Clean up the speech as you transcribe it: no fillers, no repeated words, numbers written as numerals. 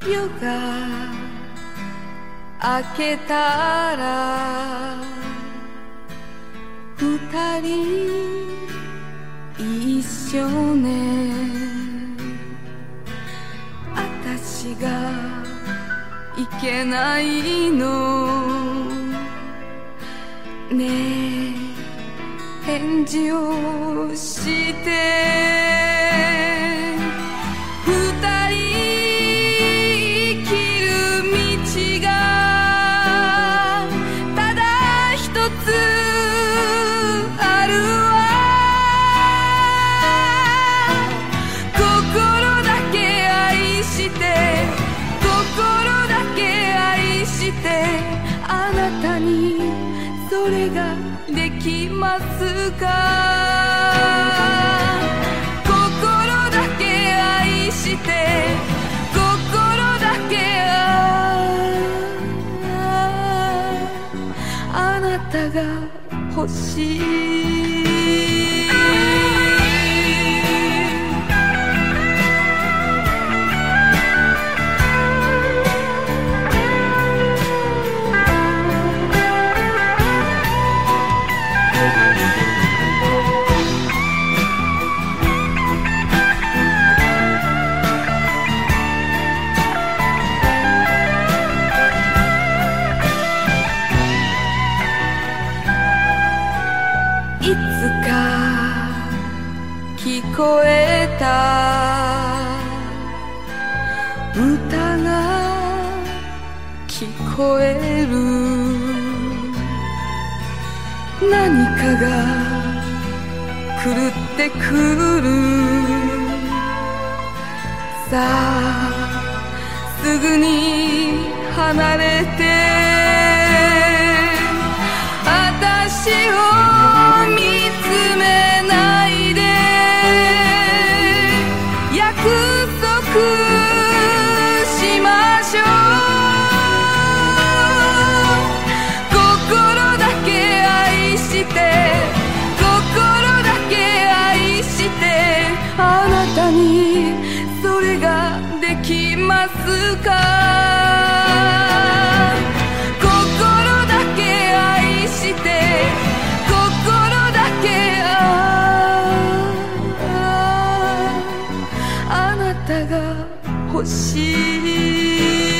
夜が明けたら二人一緒ね。私がいけないのねえ、返事をしてあなたにそれができますか。心だけ愛して心だけあなたが欲しい。いつか聞こえた歌が聞こえる。何かが狂ってくる。さあすぐに離れて私を見つめないで。約束しましょう。心だけ愛して心だけ愛してあなたにそれができますか。あなたが欲しい。